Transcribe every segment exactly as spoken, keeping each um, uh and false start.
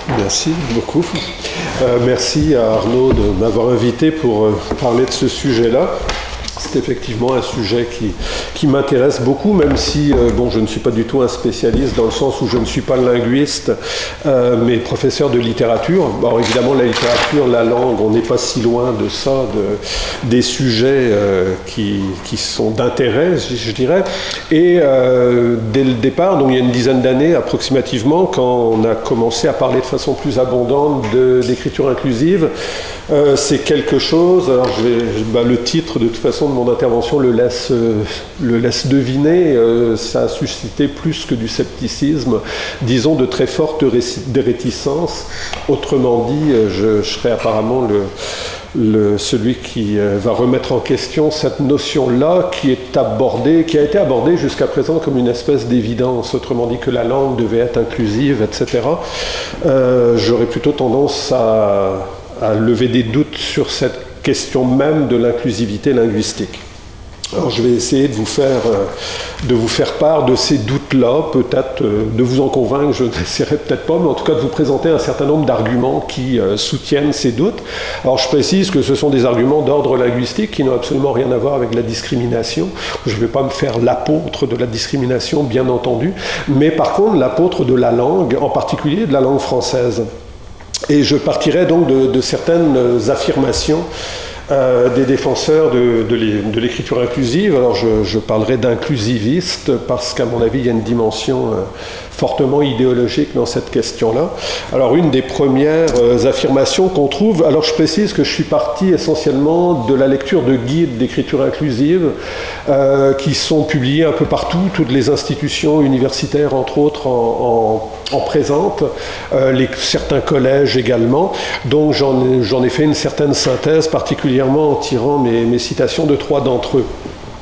Merci beaucoup. Euh, merci à Arnaud de m'avoir invité pour euh, parler de ce sujet-là. C'est effectivement un sujet qui, qui m'intéresse beaucoup, même si euh, bon, je ne suis pas du tout un spécialiste dans le sens où je ne suis pas linguiste, euh, mais professeur de littérature. Alors évidemment, la littérature, la langue, on n'est pas si loin de ça, de, des sujets euh, qui, qui sont d'intérêt, je, je dirais. Et euh, dès le départ, donc il y a une dizaine d'années approximativement, quand on a commencé à parler de façon plus abondante de, d'écriture inclusive, Euh, c'est quelque chose, alors je vais, bah, le titre de toute façon de mon intervention le laisse, euh, le laisse deviner, euh, ça a suscité plus que du scepticisme, disons de très fortes réticences. Autrement dit, je, je serai apparemment le, le, celui qui euh, va remettre en question cette notion-là qui est abordée, qui a été abordée jusqu'à présent comme une espèce d'évidence, autrement dit que la langue devait être inclusive, et cetera. Euh, j'aurais plutôt tendance à à lever des doutes sur cette question même de l'inclusivité linguistique. Alors je vais essayer de vous faire, de vous faire part de ces doutes-là, peut-être de vous en convaincre, je n'essaierai peut-être pas, mais en tout cas de vous présenter un certain nombre d'arguments qui euh, soutiennent ces doutes. Alors je précise que ce sont des arguments d'ordre linguistique qui n'ont absolument rien à voir avec la discrimination. Je ne vais pas me faire l'apôtre de la discrimination, bien entendu, mais par contre l'apôtre de la langue, en particulier de la langue française. Et je partirai donc de, de certaines affirmations euh, des défenseurs de, de l'écriture inclusive. Alors je, je parlerai d'inclusiviste parce qu'à mon avis il y a une dimension euh, fortement idéologique dans cette question-là. Alors une des premières euh, affirmations qu'on trouve, alors je précise que je suis parti essentiellement de la lecture de guides d'écriture inclusive euh, qui sont publiés un peu partout, toutes les institutions universitaires entre autres en, en, en présentent, euh, les, certains collèges également, donc j'en ai, j'en ai fait une certaine synthèse, particulièrement en tirant mes, mes citations de trois d'entre eux.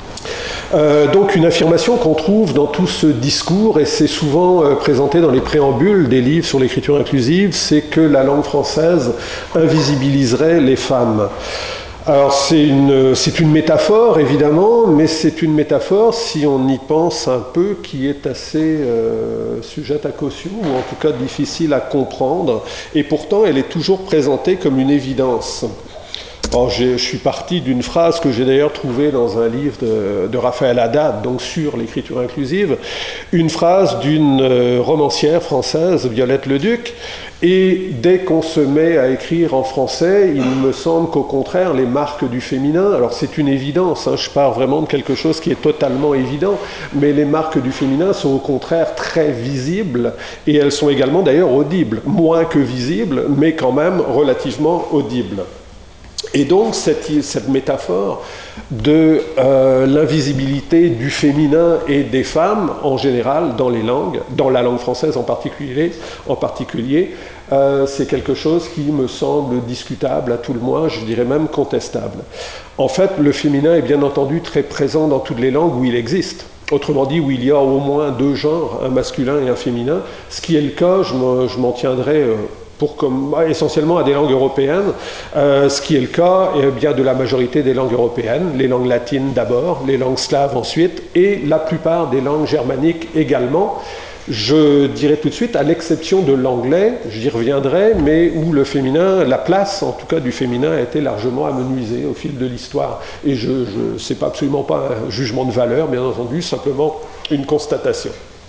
Euh, donc une affirmation qu'on trouve dans tout ce discours, et c'est souvent euh, présenté dans les préambules des livres sur l'écriture inclusive, c'est que la langue française invisibiliserait les femmes. Alors c'est une, c'est une métaphore évidemment, mais c'est une métaphore, si on y pense un peu, qui est assez euh, sujette à caution, ou en tout cas difficile à comprendre, et pourtant elle est toujours présentée comme une évidence. Alors, je suis parti d'une phrase que j'ai d'ailleurs trouvée dans un livre de, de Raphaël Haddad, donc sur l'écriture inclusive, une phrase d'une euh, romancière française, Violette Leduc, et dès qu'on se met à écrire en français, il me semble qu'au contraire, les marques du féminin, alors c'est une évidence, hein, je pars vraiment de quelque chose qui est totalement évident, mais les marques du féminin sont au contraire très visibles, et elles sont également d'ailleurs audibles, moins que visibles, mais quand même relativement audibles. Et donc cette, cette métaphore de euh, l'invisibilité du féminin et des femmes en général dans les langues, dans la langue française en particulier, en particulier euh, c'est quelque chose qui me semble discutable à tout le moins, je dirais même contestable. En fait, le féminin est bien entendu très présent dans toutes les langues où il existe. Autrement dit, où il y a au moins deux genres, un masculin et un féminin, ce qui est le cas, je m'en, je m'en tiendrai euh, pour comme, essentiellement à des langues européennes, euh, ce qui est le cas eh bien, de la majorité des langues européennes, les langues latines d'abord, les langues slaves ensuite, et la plupart des langues germaniques également. Je dirais tout de suite, à l'exception de l'anglais, j'y reviendrai, mais où le féminin, la place en tout cas du féminin a été largement amenuisée au fil de l'histoire. Et je, je, c'est pas absolument pas un jugement de valeur, bien entendu, simplement une constatation.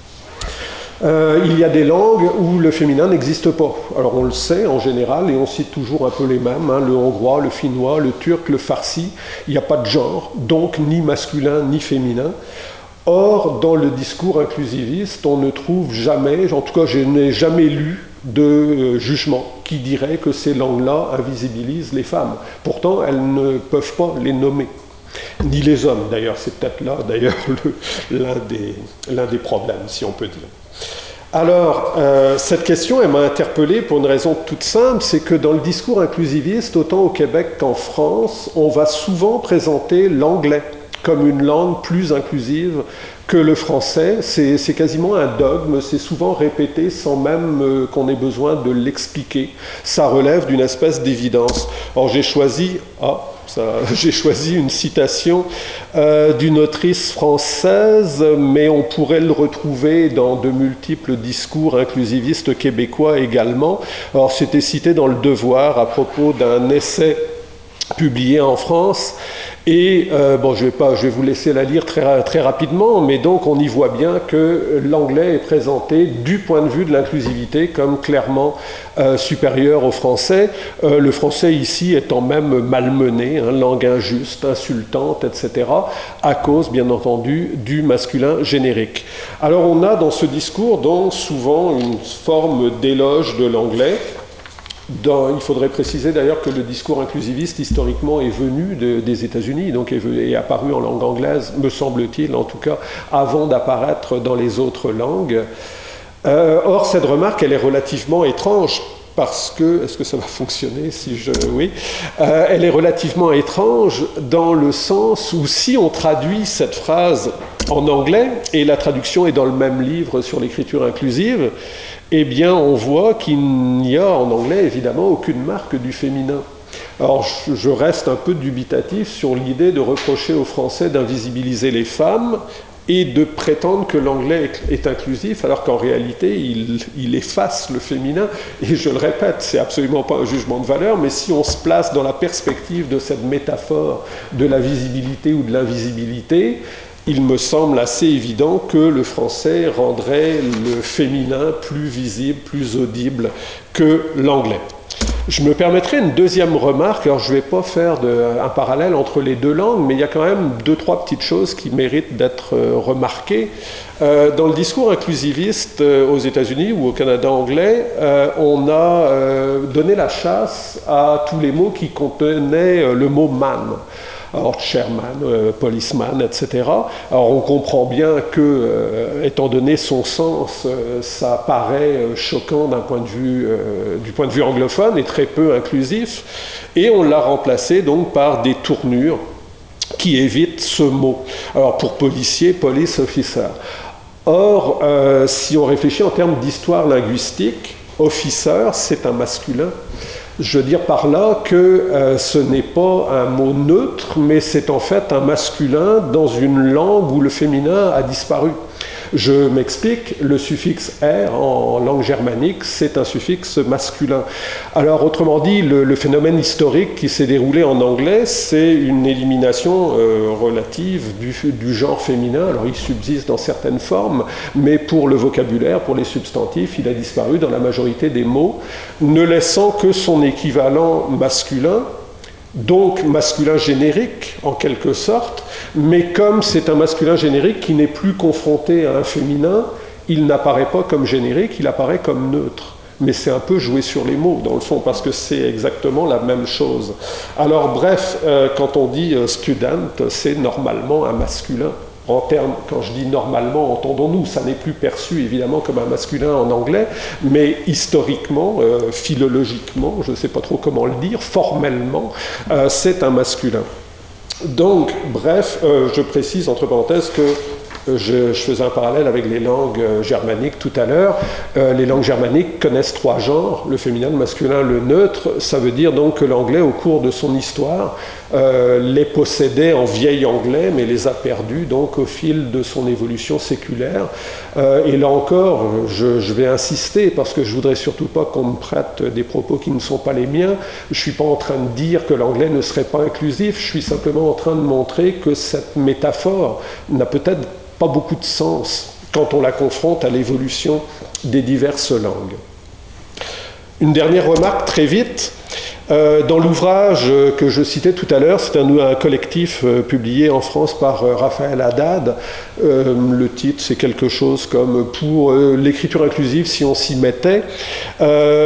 Euh, il y a des langues où le féminin n'existe pas. Alors on le sait en général, et on cite toujours un peu les mêmes, hein, le hongrois, le finnois, le turc, le farsi. Il n'y a pas de genre, donc ni masculin ni féminin. Or, dans le discours inclusiviste, on ne trouve jamais, en tout cas je n'ai jamais lu de jugement qui dirait que ces langues-là invisibilisent les femmes. Pourtant, elles ne peuvent pas les nommer. Ni les hommes, d'ailleurs, c'est peut-être là, d'ailleurs, le, l'un, des, l'un des problèmes, si on peut dire. Alors, euh, cette question, elle m'a interpellé pour une raison toute simple, c'est que dans le discours inclusiviste, autant au Québec qu'en France, on va souvent présenter l'anglais comme une langue plus inclusive que le français. C'est, c'est quasiment un dogme, c'est souvent répété sans même euh, qu'on ait besoin de l'expliquer. Ça relève d'une espèce d'évidence. Or, j'ai choisi... Ah, J'ai choisi une citation euh, d'une autrice française, mais on pourrait le retrouver dans de multiples discours inclusivistes québécois également. Alors, c'était cité dans Le Devoir à propos d'un essai publié en France. Et euh, bon, je vais pas, je vais vous laisser la lire très, très rapidement, mais donc on y voit bien que l'anglais est présenté du point de vue de l'inclusivité comme clairement euh, supérieur au français. Euh, le français ici étant même malmené, hein, langue injuste, insultante, et cetera, à cause, bien entendu, du masculin générique. Alors on a dans ce discours donc souvent une forme d'éloge de l'anglais. Dans, il faudrait préciser d'ailleurs que le discours inclusiviste historiquement est venu de, des États-Unis, donc est, est apparu en langue anglaise, me semble-t-il, en tout cas, avant d'apparaître dans les autres langues. Euh, or, cette remarque, elle est relativement étrange, parce que, est-ce que ça va fonctionner si je... Oui. Euh, elle est relativement étrange dans le sens où si on traduit cette phrase en anglais, et la traduction est dans le même livre sur l'écriture inclusive, eh bien, on voit qu'il n'y a en anglais, évidemment, aucune marque du féminin. Alors, je reste un peu dubitatif sur l'idée de reprocher aux Français d'invisibiliser les femmes et de prétendre que l'anglais est inclusif, alors qu'en réalité, il, il efface le féminin. Et je le répète, c'est absolument pas un jugement de valeur, mais si on se place dans la perspective de cette métaphore de la visibilité ou de l'invisibilité, il me semble assez évident que le français rendrait le féminin plus visible, plus audible que l'anglais. Je me permettrai une deuxième remarque, alors je ne vais pas faire de, un parallèle entre les deux langues, mais il y a quand même deux, trois petites choses qui méritent d'être remarquées. Euh, dans le discours inclusiviste euh, aux États-Unis ou au Canada anglais, euh, on a euh, donné la chasse à tous les mots qui contenaient euh, le mot « man ». Alors, chairman, euh, policeman, et cetera. Alors, on comprend bien que, euh, étant donné son sens, euh, ça paraît euh, choquant d'un point de vue, euh, du point de vue anglophone et très peu inclusif. Et on l'a remplacé donc par des tournures qui évitent ce mot. Alors, pour policier, police officer. Or, euh, si on réfléchit en termes d'histoire linguistique, officer, c'est un masculin. Je veux dire par là que euh, ce n'est pas un mot neutre, mais c'est en fait un masculin dans une langue où le féminin a disparu. Je m'explique, le suffixe « er » en langue germanique, c'est un suffixe masculin. Alors, autrement dit, le, le phénomène historique qui s'est déroulé en anglais, c'est une élimination euh, relative du, du genre féminin. Alors, il subsiste dans certaines formes, mais pour le vocabulaire, pour les substantifs, il a disparu dans la majorité des mots, ne laissant que son équivalent masculin, donc masculin générique en quelque sorte, mais comme c'est un masculin générique qui n'est plus confronté à un féminin, il n'apparaît pas comme générique, il apparaît comme neutre. Mais c'est un peu jouer sur les mots dans le fond, parce que c'est exactement la même chose. Alors bref, euh, quand on dit euh, student, c'est normalement un masculin. En termes, quand je dis normalement, entendons-nous, ça n'est plus perçu évidemment comme un masculin en anglais, mais historiquement, euh, philologiquement, je ne sais pas trop comment le dire, formellement, euh, c'est un masculin. Donc, bref, euh, je précise entre parenthèses que Je, je faisais un parallèle avec les langues germaniques tout à l'heure. Euh, les langues germaniques connaissent trois genres, le féminin, le masculin, le neutre. Ça veut dire donc que l'anglais, au cours de son histoire, euh, les possédait en vieil anglais, mais les a perdus donc au fil de son évolution séculaire. Euh, et là encore, je, je vais insister, parce que je ne voudrais surtout pas qu'on me prête des propos qui ne sont pas les miens. Je ne suis pas en train de dire que l'anglais ne serait pas inclusif, je suis simplement en train de montrer que cette métaphore n'a peut-être pas beaucoup de sens quand on la confronte à l'évolution des diverses langues. Une dernière remarque très vite. Euh, dans l'ouvrage que je citais tout à l'heure, c'est un, un collectif euh, publié en France par euh, Raphaël Haddad. Euh, le titre, c'est quelque chose comme « Pour euh, l'écriture inclusive, si on s'y mettait euh, ».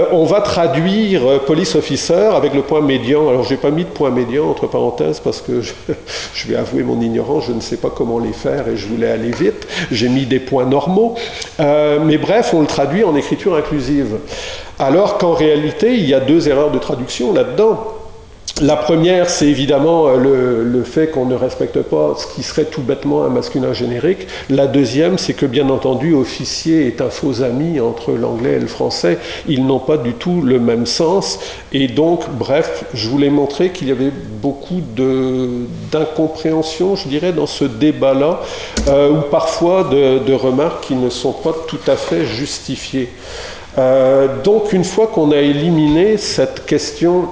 On va traduire euh, « police officer » avec le point médian. Alors, je n'ai pas mis de point médian, entre parenthèses, parce que je, je vais avouer mon ignorance, je ne sais pas comment les faire et je voulais aller vite. J'ai mis des points normaux. Euh, mais bref, on le traduit en écriture inclusive. Alors qu'en réalité, il y a deux erreurs de traduction là-dedans. La première, c'est évidemment le, le fait qu'on ne respecte pas ce qui serait tout bêtement un masculin générique. La deuxième, c'est que bien entendu, officier est un faux ami entre l'anglais et le français. Ils n'ont pas du tout le même sens. Et donc, bref, je voulais montrer qu'il y avait beaucoup d'incompréhension, je dirais, dans ce débat-là, euh, ou parfois de, de remarques qui ne sont pas tout à fait justifiées. Euh, donc, une fois qu'on a éliminé cette question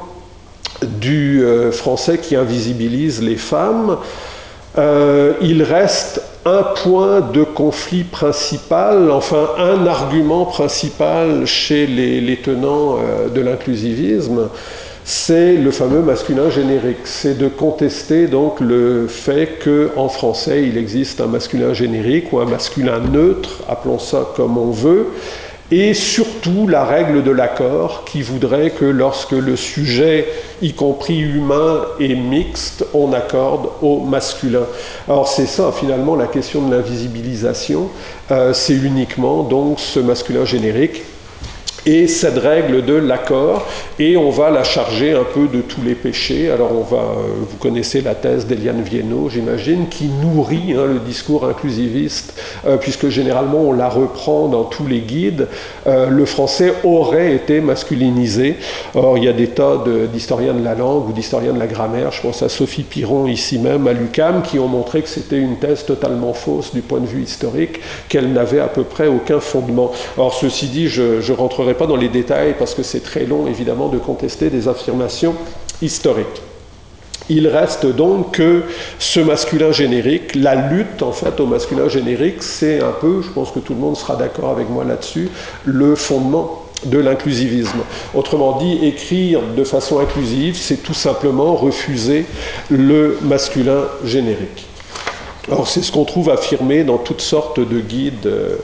du euh, français qui invisibilise les femmes, euh, il reste un point de conflit principal, enfin un argument principal chez les, les tenants euh, de l'inclusivisme, c'est le fameux masculin générique. C'est de contester donc le fait qu'en français il existe un masculin générique ou un masculin neutre, appelons ça comme on veut, et surtout la règle de l'accord qui voudrait que lorsque le sujet, y compris humain, est mixte, on accorde au masculin. Alors c'est ça finalement la question de l'invisibilisation, euh, c'est uniquement donc ce masculin générique et cette règle de l'accord, et on va la charger un peu de tous les péchés. Alors on va, vous connaissez la thèse d'Eliane Viennot, j'imagine, qui nourrit hein, le discours inclusiviste, euh, puisque généralement on la reprend dans tous les guides. Euh, le français aurait été masculinisé. Or il y a des tas d'historiens de, de la langue ou d'historiens de la grammaire, je pense à Sophie Piron ici même à l'U Q A M, qui ont montré que c'était une thèse totalement fausse du point de vue historique, qu'elle n'avait à peu près aucun fondement. Or ceci dit, je ne rentrerai pas dans les détails parce que c'est très long évidemment de contester des affirmations historiques. Il reste donc que ce masculin générique, la lutte en fait au masculin générique, c'est un peu, je pense que tout le monde sera d'accord avec moi là-dessus, le fondement de l'inclusivisme. Autrement dit, écrire de façon inclusive, c'est tout simplement refuser le masculin générique. Alors c'est ce qu'on trouve affirmé dans toutes sortes de guides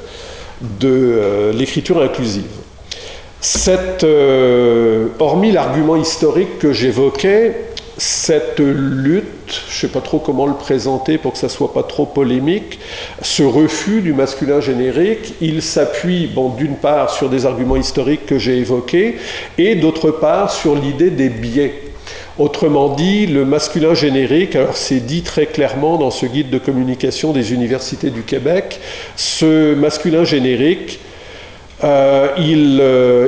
de euh, l'écriture inclusive. Cette, euh, hormis l'argument historique que j'évoquais, cette lutte, je ne sais pas trop comment le présenter pour que ça ne soit pas trop polémique, ce refus du masculin générique, il s'appuie, bon, d'une part sur des arguments historiques que j'ai évoqués, et d'autre part sur l'idée des biais. Autrement dit, le masculin générique, alors c'est dit très clairement dans ce guide de communication des universités du Québec, ce masculin générique, Euh, il, euh,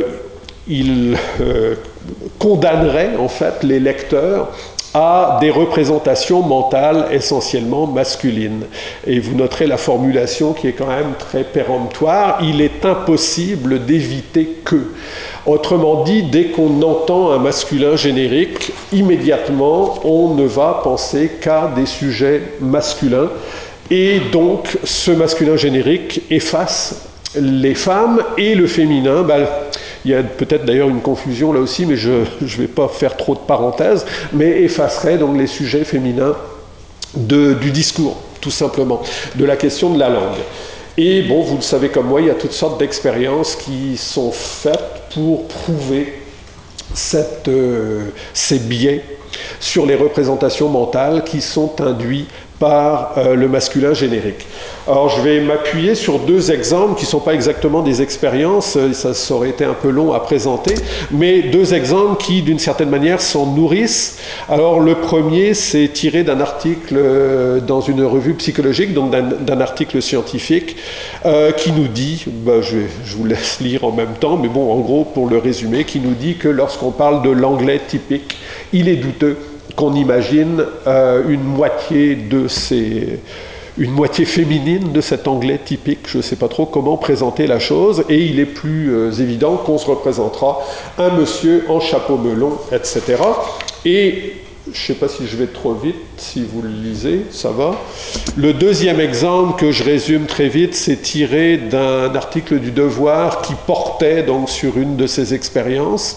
il euh, condamnerait en fait les lecteurs à des représentations mentales essentiellement masculines. Et vous noterez la formulation qui est quand même très péremptoire, il est impossible d'éviter que. Autrement dit, dès qu'on entend un masculin générique, immédiatement on ne va penser qu'à des sujets masculins, et donc ce masculin générique efface les femmes et le féminin. Ben, il y a peut-être d'ailleurs une confusion là aussi, mais je ne vais pas faire trop de parenthèses, mais effacerait donc les sujets féminins de, du discours, tout simplement, de la question de la langue. Et bon, vous le savez comme moi, il y a toutes sortes d'expériences qui sont faites pour prouver cette, euh, ces biais sur les représentations mentales qui sont induits par euh, le masculin générique. Alors je vais m'appuyer sur deux exemples qui ne sont pas exactement des expériences, ça, ça aurait été un peu long à présenter, mais deux exemples qui d'une certaine manière s'en nourrissent. Alors le premier, c'est tiré d'un article euh, dans une revue psychologique, donc d'un article scientifique, euh, qui nous dit, bah, je, vais, je vous laisse lire en même temps, mais bon, en gros, pour le résumer, qui nous dit que lorsqu'on parle de l'anglais typique, il est douteux qu'on imagine euh, une moitié de ces... une moitié féminine de cet anglais typique. Je ne sais pas trop comment présenter la chose, et il est plus euh, évident qu'on se représentera un monsieur en chapeau melon, et cetera. Et je ne sais pas si je vais trop vite, si vous le lisez, ça va. Le deuxième exemple que je résume très vite, c'est tiré d'un article du Devoir qui portait donc sur une de ces expériences,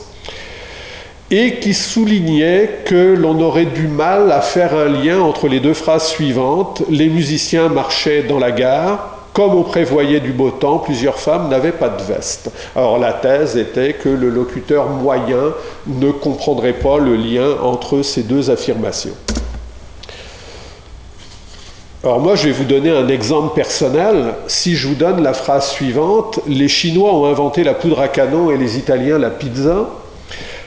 et qui soulignait que l'on aurait du mal à faire un lien entre les deux phrases suivantes. Les musiciens marchaient dans la gare, comme on prévoyait du beau temps, plusieurs femmes n'avaient pas de veste. Alors la thèse était que le locuteur moyen ne comprendrait pas le lien entre ces deux affirmations. Alors moi, je vais vous donner un exemple personnel. Si je vous donne la phrase suivante, les Chinois ont inventé la poudre à canon et les Italiens la pizza,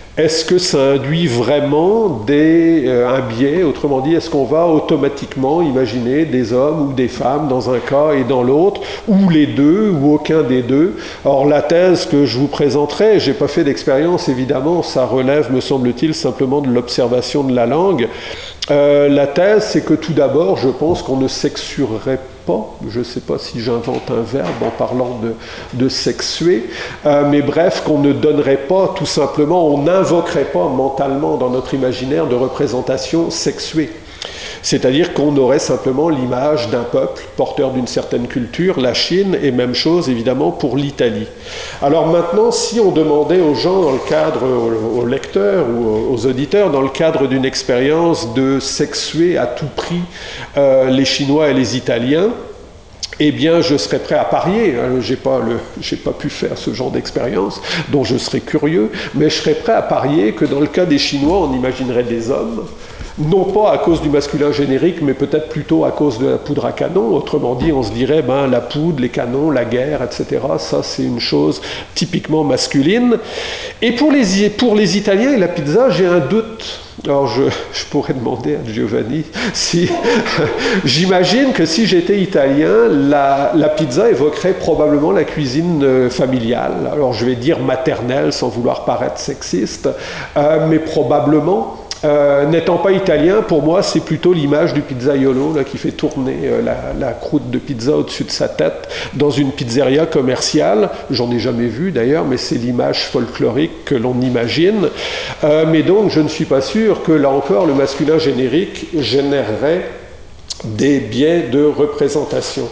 est-ce que ça induit vraiment des, euh, un biais? Autrement dit, est-ce qu'on va automatiquement imaginer des hommes ou des femmes dans un cas et dans l'autre, ou les deux, ou aucun des deux? Or, la thèse que je vous présenterai, je n'ai pas fait d'expérience évidemment, ça relève, me semble-t-il, simplement de l'observation de la langue. Euh, la thèse, c'est que tout d'abord, je pense qu'on ne sexuerait pas, je ne sais pas si j'invente un verbe en parlant de, de sexuer, euh, mais bref, qu'on ne donnerait pas, tout simplement, on n'invoquerait pas mentalement dans notre imaginaire de représentation sexuée. C'est-à-dire qu'on aurait simplement l'image d'un peuple porteur d'une certaine culture, la Chine, et même chose évidemment pour l'Italie. Alors maintenant, si on demandait aux gens, dans le cadre, aux lecteurs ou aux auditeurs, dans le cadre d'une expérience de sexuer à tout prix euh, les Chinois et les Italiens, eh bien, je serais prêt à parier, hein, je n'ai pas, pas pu faire ce genre d'expérience, dont je serais curieux, mais je serais prêt à parier que dans le cas des Chinois, on imaginerait des hommes, non pas à cause du masculin générique, mais peut-être plutôt à cause de la poudre à canon. Autrement dit, on se dirait, ben, la poudre, les canons, la guerre, et cetera, ça c'est une chose typiquement masculine. Et pour les, pour les Italiens et la pizza, j'ai un doute. Alors je, je pourrais demander à Giovanni si... J'imagine que si j'étais italien, la, la pizza évoquerait probablement la cuisine familiale. Alors je vais dire maternelle sans vouloir paraître sexiste, euh, mais probablement... Euh, n'étant pas italien, pour moi, c'est plutôt l'image du pizzaiolo là, qui fait tourner euh, la, la croûte de pizza au-dessus de sa tête dans une pizzeria commerciale. J'en ai jamais vu d'ailleurs, mais c'est l'image folklorique que l'on imagine. Euh, mais donc, je ne suis pas sûr que, là encore, le masculin générique générerait des biais de représentation.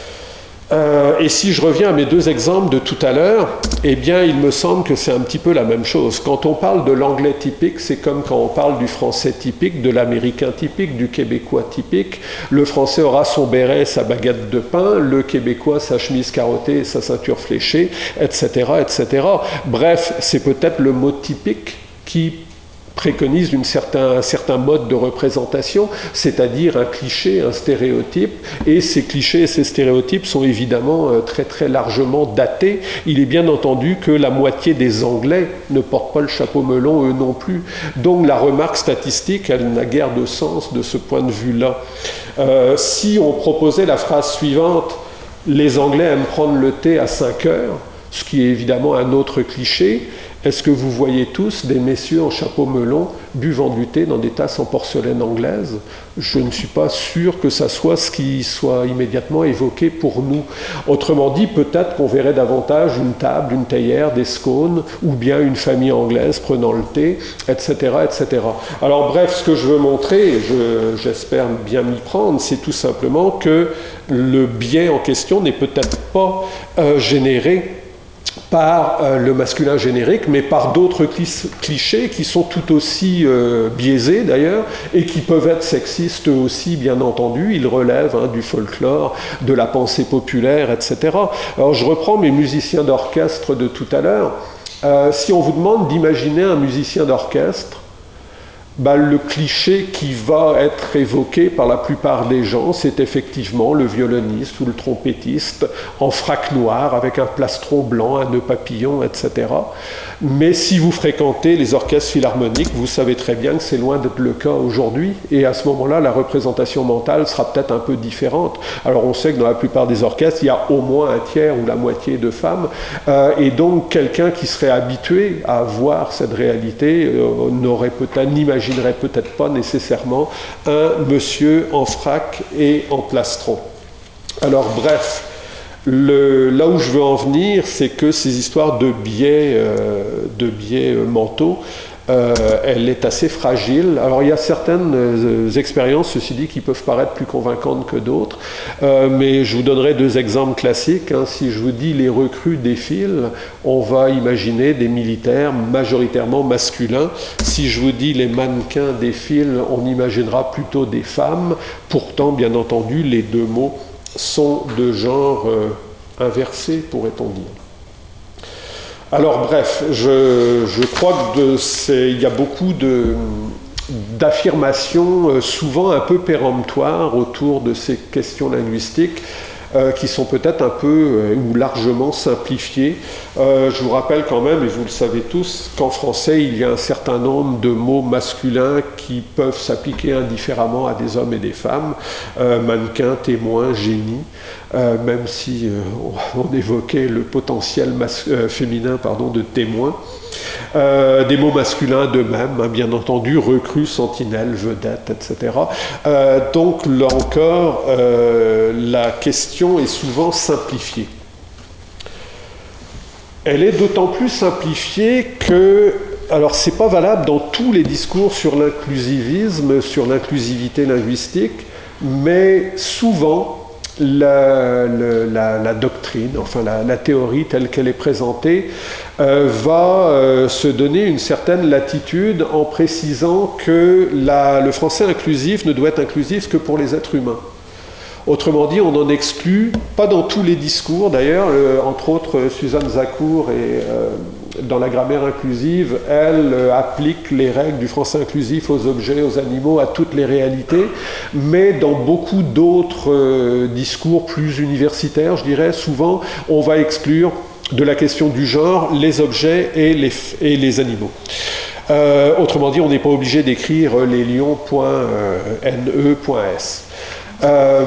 Euh, et si je reviens à mes deux exemples de tout à l'heure, eh bien, il me semble que c'est un petit peu la même chose. Quand on parle de l'anglais typique, c'est comme quand on parle du français typique, de l'américain typique, du québécois typique. Le français aura son béret, sa baguette de pain, le québécois sa chemise carottée et sa ceinture fléchée, et cetera, et cetera. Bref, c'est peut-être le mot typique qui préconise une certain, un certain mode de représentation, c'est-à-dire un cliché, un stéréotype, et ces clichés et ces stéréotypes sont évidemment euh, très très largement datés. Il est bien entendu que la moitié des Anglais ne portent pas le chapeau melon, eux non plus. Donc la remarque statistique, elle n'a guère de sens de ce point de vue-là. Euh, si on proposait la phrase suivante, « Les Anglais aiment prendre le thé à cinq heures », ce qui est évidemment un autre cliché, est-ce que vous voyez tous des messieurs en chapeau melon buvant du thé dans des tasses en porcelaine anglaise? Je ne suis pas sûr que ça soit ce qui soit immédiatement évoqué pour nous. Autrement dit, peut-être qu'on verrait davantage une table, une théière, des scones, ou bien une famille anglaise prenant le thé, et cetera, et cetera. Alors bref, ce que je veux montrer, et je, j'espère bien m'y prendre, c'est tout simplement que le biais en question n'est peut-être pas euh, généré par euh, le masculin générique, mais par d'autres clichés qui sont tout aussi euh, biaisés d'ailleurs, et qui peuvent être sexistes aussi, bien entendu. Ils relèvent hein, du folklore, de la pensée populaire, et cetera. Alors je reprends mes musiciens d'orchestre de tout à l'heure. Euh, si on vous demande d'imaginer un musicien d'orchestre, bah, le cliché qui va être évoqué par la plupart des gens, c'est effectivement le violoniste ou le trompettiste en frac noir avec un plastron blanc, un nœud papillon, et cetera. Mais si vous fréquentez les orchestres philharmoniques, vous savez très bien que c'est loin d'être le cas aujourd'hui, et à ce moment-là, la représentation mentale sera peut-être un peu différente. Alors on sait que dans la plupart des orchestres, il y a au moins un tiers ou la moitié de femmes, euh, et donc quelqu'un qui serait habitué à voir cette réalité euh, n'aurait peut-être, n'imaginerait peut-être pas nécessairement un monsieur en frac et en plastron. Alors bref, Le, là où je veux en venir, c'est que ces histoires de biais, euh, de biais euh, mentaux, euh, elle est assez fragile. Alors il y a certaines euh, expériences, ceci dit, qui peuvent paraître plus convaincantes que d'autres, euh, mais je vous donnerai deux exemples classiques. Hein. Si je vous dis les recrues défilent, on va imaginer des militaires majoritairement masculins. Si je vous dis les mannequins défilent, on imaginera plutôt des femmes. Pourtant, bien entendu, les deux mots sont de genre euh, inversé, pourrait-on dire. Alors bref, je, je crois qu'il y a beaucoup de, d'affirmations euh, souvent un peu péremptoires autour de ces questions linguistiques. euh, qui sont peut-être un peu euh, ou largement simplifiés. Euh, je vous rappelle quand même, et vous le savez tous, qu'en français, il y a un certain nombre de mots masculins qui peuvent s'appliquer indifféremment à des hommes et des femmes. Euh, mannequin, témoin, génie, euh, même si euh, on évoquait le potentiel euh, féminin pardon, de témoin. Euh, des mots masculins d'eux-mêmes, hein, bien entendu, recrue, sentinelle, vedette, et cetera. Euh, donc là encore, euh, la question est souvent simplifiée. Elle est d'autant plus simplifiée que, alors c'est pas valable dans tous les discours sur l'inclusivisme, sur l'inclusivité linguistique, mais souvent la, la, la doctrine, enfin la, la théorie telle qu'elle est présentée, euh, va euh, se donner une certaine latitude en précisant que la, le français inclusif ne doit être inclusif que pour les êtres humains. Autrement dit, on en exclut, pas dans tous les discours d'ailleurs, euh, entre autres Suzanne Zacour et euh, dans la grammaire inclusive, elle euh, applique les règles du français inclusif aux objets, aux animaux, à toutes les réalités, mais dans beaucoup d'autres euh, discours plus universitaires, je dirais, souvent on va exclure de la question du genre les objets et les, et les animaux. Euh, autrement dit, on n'est pas obligé d'écrire les lions.ne.s. Euh,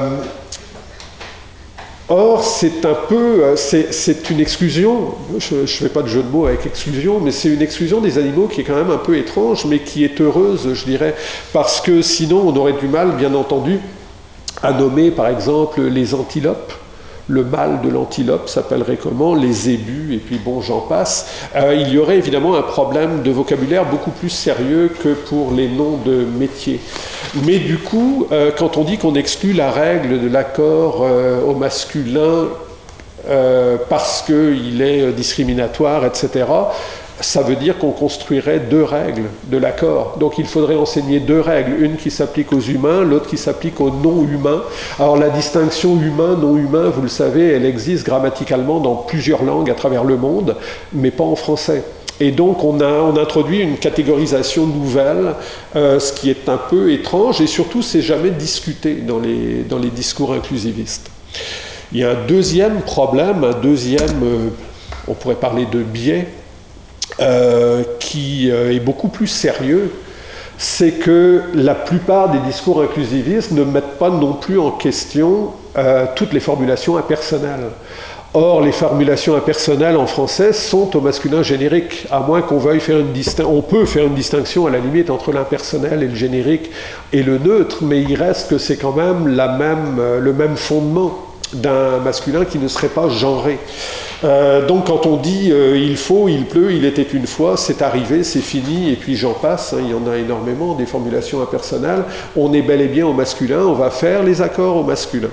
or, c'est un peu, c'est une exclusion, je ne fais pas de jeu de mots avec exclusion, mais c'est une exclusion des animaux qui est quand même un peu étrange, mais qui est heureuse, je dirais, parce que sinon on aurait du mal, bien entendu, à nommer par exemple les antilopes. Le mâle de l'antilope s'appellerait comment? Les zébus, et puis bon, j'en passe. Euh, il y aurait évidemment un problème de vocabulaire beaucoup plus sérieux que pour les noms de métiers. Mais du coup, euh, quand on dit qu'on exclut la règle de l'accord euh, au masculin euh, parce qu'il est discriminatoire, et cetera, ça veut dire qu'on construirait deux règles de l'accord. Donc il faudrait enseigner deux règles, une qui s'applique aux humains, l'autre qui s'applique aux non-humains. Alors la distinction humain-non-humain, vous le savez, elle existe grammaticalement dans plusieurs langues à travers le monde, mais pas en français. Et donc on a on introduit une catégorisation nouvelle, euh, ce qui est un peu étrange, et surtout c'est jamais discuté dans les, dans les discours inclusivistes. Il y a un deuxième problème, un deuxième, euh, on pourrait parler de biais, Euh, qui euh, est beaucoup plus sérieux, c'est que la plupart des discours inclusivistes ne mettent pas non plus en question euh, toutes les formulations impersonnelles. Or, les formulations impersonnelles en français sont au masculin générique, à moins qu'on veuille faire une distinction. On peut faire une distinction à la limite entre l'impersonnel et le générique et le neutre, mais il reste que c'est quand même, la même euh, le même fondement d'un masculin qui ne serait pas genré. Euh, donc quand on dit euh, il faut, il pleut, il était une fois, c'est arrivé, c'est fini, et puis j'en passe, hein, il y en a énormément, des formulations impersonnelles, on est bel et bien au masculin, on va faire les accords au masculin.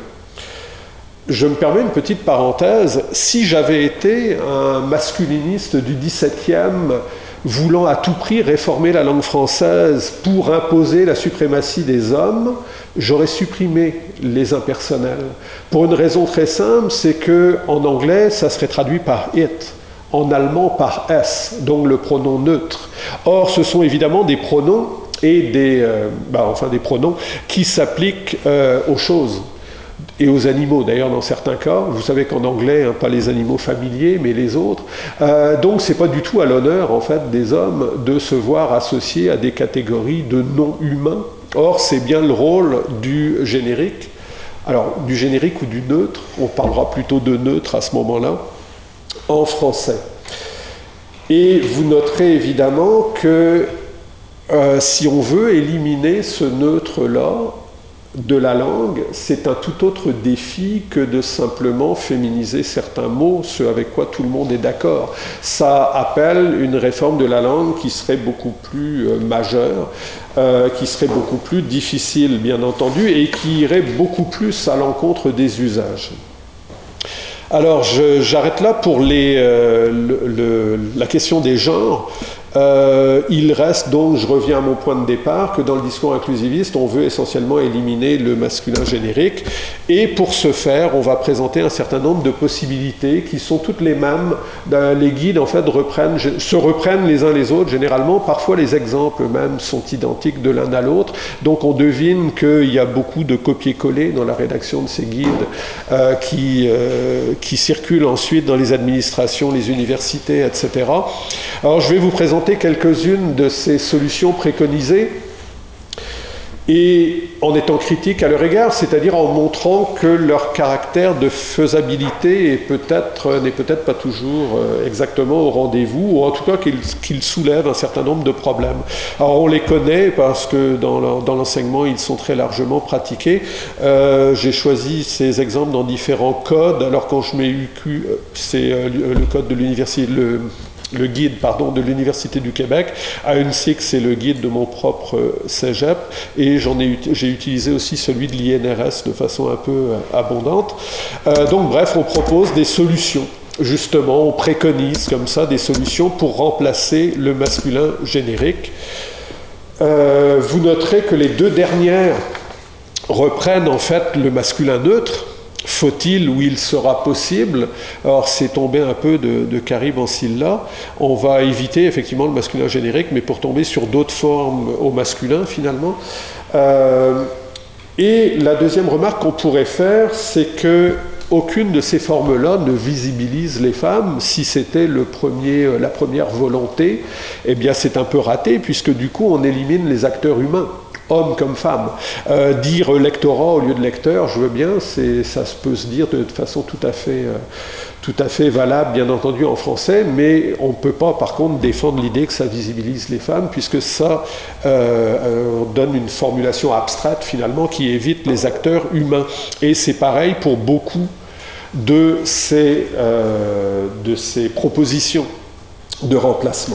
Je me permets une petite parenthèse, si j'avais été un masculiniste du dix-septième voulant à tout prix réformer la langue française pour imposer la suprématie des hommes, j'aurais supprimé les impersonnels. Pour une raison très simple, c'est qu'en anglais, ça serait traduit par it, en allemand par s, donc le pronom neutre. Or, ce sont évidemment des pronoms et des, euh, bah, enfin des pronoms qui s'appliquent euh, aux choses et aux animaux, d'ailleurs dans certains cas. Vous savez qu'en anglais, hein, pas les animaux familiers, mais les autres. Euh, donc c'est pas du tout à l'honneur, en fait, des hommes de se voir associés à des catégories de non-humains. Or, c'est bien le rôle du générique. Alors, du générique ou du neutre, on parlera plutôt de neutre à ce moment-là, en français. Et vous noterez évidemment que euh, si on veut éliminer ce neutre-là de la langue, c'est un tout autre défi que de simplement féminiser certains mots, ce avec quoi tout le monde est d'accord. Ça appelle une réforme de la langue qui serait beaucoup plus euh, majeure, euh, qui serait beaucoup plus difficile, bien entendu, et qui irait beaucoup plus à l'encontre des usages. Alors, j'arrête là pour les, euh, le, le, la question des genres. Euh, il reste donc, je reviens à mon point de départ, que dans le discours inclusiviste, on veut essentiellement éliminer le masculin générique. Et pour ce faire, on va présenter un certain nombre de possibilités qui sont toutes les mêmes. Les guides, en fait, reprennent, se reprennent les uns les autres, généralement. Parfois, les exemples même sont identiques de l'un à l'autre. Donc, on devine qu'il y a beaucoup de copier-coller dans la rédaction de ces guides euh, qui, euh, qui circulent ensuite dans les administrations, les universités, et cetera. Alors, je vais vous présenter quelques-unes de ces solutions préconisées et en étant critique à leur égard, c'est-à-dire en montrant que leur caractère de faisabilité est peut-être, n'est peut-être pas toujours exactement au rendez-vous, ou en tout cas qu'ils qu'ils soulèvent un certain nombre de problèmes. Alors on les connaît parce que dans l'enseignement ils sont très largement pratiqués. Euh, j'ai choisi ces exemples dans différents codes, alors quand je mets U Q, c'est le code de l'université, le le guide pardon, de l'Université du Québec. A N S I C, c'est le guide de mon propre cégep, et j'en ai, j'ai utilisé aussi celui de l'I N R S de façon un peu abondante. Euh, donc bref, on propose des solutions. Justement, on préconise comme ça des solutions pour remplacer le masculin générique. Euh, vous noterez que les deux dernières reprennent en fait le masculin neutre. Faut-il ou il sera possible? Alors c'est tombé un peu de, de Carib en Scylla. On va éviter effectivement le masculin générique, mais pour tomber sur d'autres formes au masculin finalement. Euh, et la deuxième remarque qu'on pourrait faire, c'est que aucune de ces formes-là ne visibilise les femmes. Si c'était le premier, la première volonté, eh bien c'est un peu raté, puisque du coup on élimine les acteurs humains, hommes comme femmes. Euh, dire lectorat au lieu de lecteur, je veux bien, ça peut se dire de façon tout à fait, euh, tout à fait valable, bien entendu, en français, mais on ne peut pas, par contre, défendre l'idée que ça visibilise les femmes, puisque ça euh, euh, donne une formulation abstraite, finalement, qui évite les acteurs humains. Et c'est pareil pour beaucoup de ces, euh, de ces propositions de remplacement.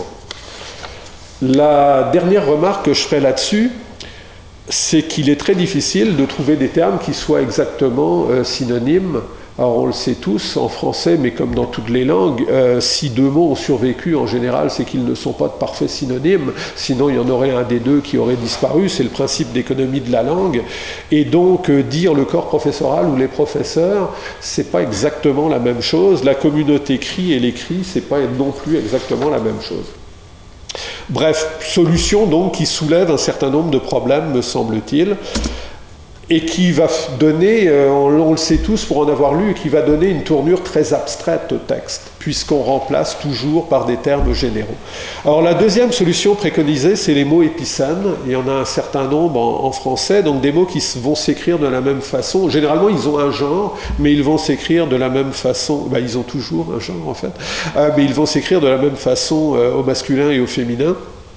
La dernière remarque que je ferai là-dessus, c'est qu'il est très difficile de trouver des termes qui soient exactement euh, synonymes. Alors on le sait tous en français, mais comme dans toutes les langues, euh, si deux mots ont survécu, en général, c'est qu'ils ne sont pas de parfaits synonymes, sinon il y en aurait un des deux qui aurait disparu, c'est le principe d'économie de la langue. Et donc euh, dire le corps professoral ou les professeurs, c'est pas exactement la même chose. La communauté crie et l'écrit, c'est pas non plus exactement la même chose. Bref, solution donc qui soulève un certain nombre de problèmes, me semble-t-il, et qui va donner, on, on le sait tous pour en avoir lu, qui va donner une tournure très abstraite au texte, puisqu'on remplace toujours par des termes généraux. Alors la deuxième solution préconisée, c'est les mots épicènes. Il y en a un certain nombre en, en français, donc des mots qui vont s'écrire de la même façon. Généralement, ils ont un genre, mais ils vont s'écrire de la même façon. Ben, ils ont toujours un genre, en fait, euh, mais ils vont s'écrire de la même façon euh, au masculin et au féminin.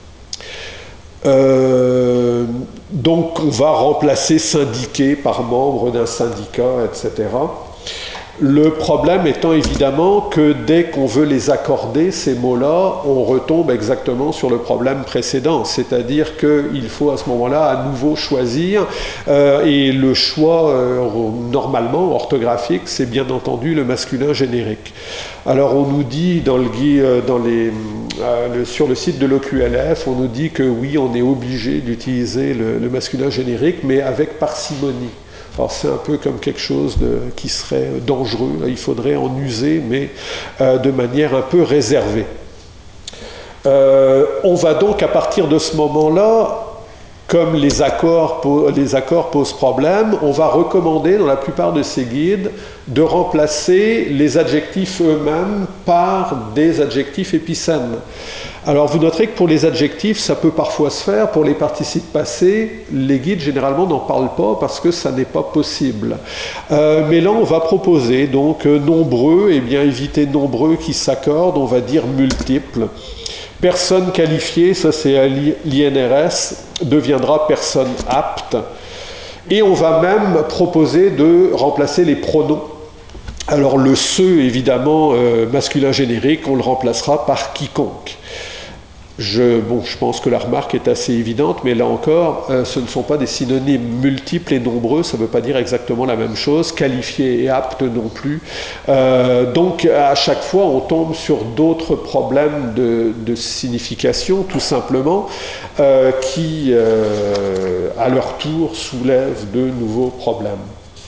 Euh, donc on va remplacer syndiqué par membre d'un syndicat, et cetera. Le problème étant évidemment que dès qu'on veut les accorder, ces mots-là, on retombe exactement sur le problème précédent, c'est-à-dire qu'il faut à ce moment-là à nouveau choisir, euh, et le choix euh, normalement orthographique, c'est bien entendu le masculin générique. Alors on nous dit dans le, dans les, euh, le, sur le site de l'O Q L F, on nous dit que oui, on est obligé d'utiliser le, le masculin générique, mais avec parcimonie. Alors c'est un peu comme quelque chose de, qui serait dangereux, il faudrait en user, mais euh, de manière un peu réservée. Euh, on va donc à partir de ce moment-là, comme les accords, les accords posent problème, on va recommander dans la plupart de ces guides de remplacer les adjectifs eux-mêmes par des adjectifs épicènes. Alors vous noterez que pour les adjectifs, ça peut parfois se faire. Pour les participes passés, les guides généralement n'en parlent pas parce que ça n'est pas possible. Euh, mais là, on va proposer donc euh, nombreux, et bien éviter nombreux qui s'accordent, on va dire multiples. Personne qualifiée, ça c'est à l'I N R S, deviendra personne apte. Et on va même proposer de remplacer les pronoms. Alors le ce, évidemment, euh, masculin générique, on le remplacera par quiconque. Je, bon, je pense que la remarque est assez évidente, mais là encore, euh, ce ne sont pas des synonymes multiples et nombreux, ça ne veut pas dire exactement la même chose, qualifié et apte non plus. Euh, donc à chaque fois, on tombe sur d'autres problèmes de, de signification, tout simplement, euh, qui, euh, à leur tour, soulèvent de nouveaux problèmes.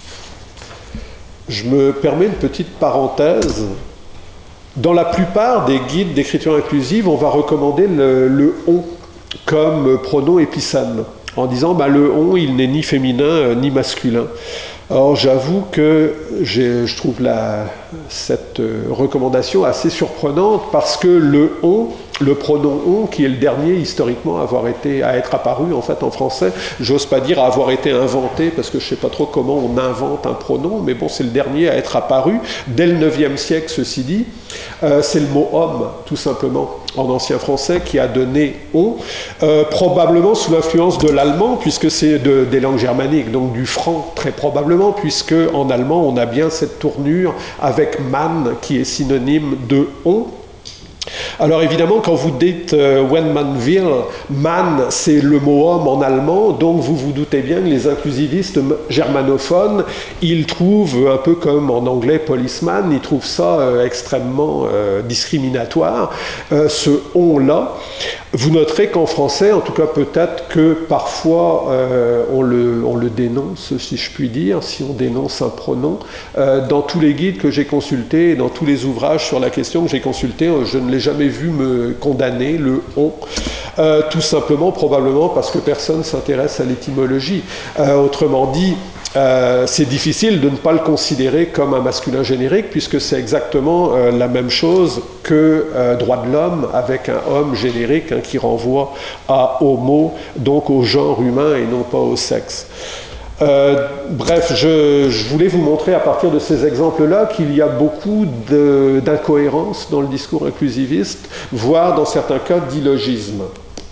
Je me permets une petite parenthèse. Dans la plupart des guides d'écriture inclusive, on va recommander le, le « on » comme pronom épicène, en disant bah, le « on », il n'est ni féminin euh, ni masculin. Alors j'avoue que je trouve la, cette recommandation assez surprenante parce que le « on », le pronom « on », qui est le dernier historiquement à avoir été, à être apparu en fait en français, j'ose pas dire à avoir été inventé parce que je sais pas trop comment on invente un pronom, mais bon c'est le dernier à être apparu dès le neuvième siècle, ceci dit. Euh, c'est le mot « homme » tout simplement en ancien français qui a donné « on », euh, probablement sous l'influence de l'allemand puisque c'est de, des langues germaniques, donc du franc très probablement, puisque en allemand on a bien cette tournure avec « man » qui est synonyme de « on ». Alors évidemment, quand vous dites euh, when man will, man c'est le mot homme en allemand, donc vous vous doutez bien que les inclusivistes germanophones, ils trouvent, un peu comme en anglais policeman, ils trouvent ça euh, extrêmement euh, discriminatoire, euh, ce on-là. Vous noterez qu'en français, en tout cas peut-être que parfois euh, on, le, on le dénonce, si je puis dire, si on dénonce un pronom. Euh, dans tous les guides que j'ai consultés, et dans tous les ouvrages sur la question que j'ai consultés, je ne l'ai jamais vu me condamner, le « on ». Euh, tout simplement, probablement parce que personne ne s'intéresse à l'étymologie. Euh, autrement dit, Euh, c'est difficile de ne pas le considérer comme un masculin générique puisque c'est exactement euh, la même chose que euh, droit de l'homme avec un homme générique hein, qui renvoie à homo, donc au genre humain et non pas au sexe. Euh, bref, je, je voulais vous montrer à partir de ces exemples-là qu'il y a beaucoup d'incohérences dans le discours inclusiviste, voire dans certains cas d'illogisme.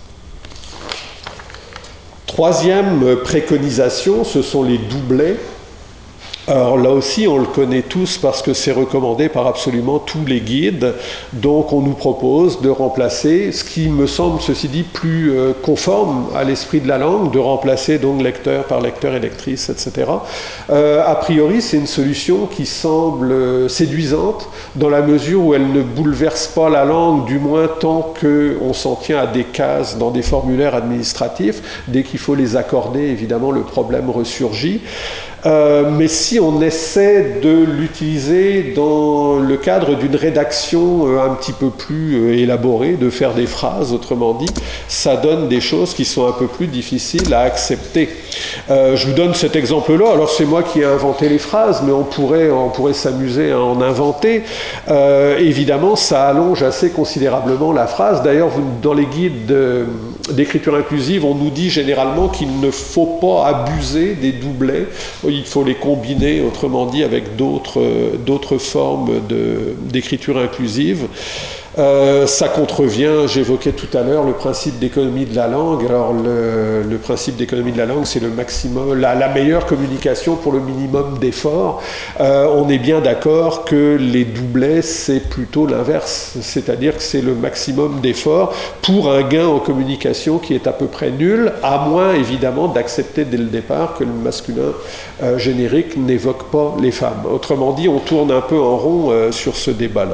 Troisième préconisation, ce sont les doublets. Alors là aussi, on le connaît tous parce que c'est recommandé par absolument tous les guides. Donc on nous propose de remplacer, ce qui me semble, ceci dit, plus euh, conforme à l'esprit de la langue, de remplacer donc lecteur par lecteur et lectrice, et cetera. Euh, a priori, c'est une solution qui semble séduisante dans la mesure où elle ne bouleverse pas la langue, du moins tant qu'on s'en tient à des cases dans des formulaires administratifs. Dès qu'il faut les accorder, évidemment, le problème ressurgit. Euh, mais si on essaie de l'utiliser dans le cadre d'une rédaction euh, un petit peu plus euh, élaborée, de faire des phrases, autrement dit, ça donne des choses qui sont un peu plus difficiles à accepter. Euh, je vous donne cet exemple-là. Alors c'est moi qui ai inventé les phrases, mais on pourrait, on pourrait s'amuser à en inventer. Euh, évidemment, ça allonge assez considérablement la phrase. D'ailleurs, dans les guides de, d'écriture inclusive, on nous dit généralement qu'il ne faut pas abuser des doublets. Il faut les combiner, autrement dit, avec d'autres, euh, d'autres formes de, d'écriture inclusive. Euh, ça contrevient, j'évoquais tout à l'heure, le principe d'économie de la langue. Alors, le, le principe d'économie de la langue, c'est le maximum, la, la meilleure communication pour le minimum d'efforts. Euh, on est bien d'accord que les doublets, c'est plutôt l'inverse. C'est-à-dire que c'est le maximum d'efforts pour un gain en communication qui est à peu près nul, à moins, évidemment, d'accepter dès le départ que le masculin euh, générique n'évoque pas les femmes. Autrement dit, on tourne un peu en rond euh, sur ce débat-là.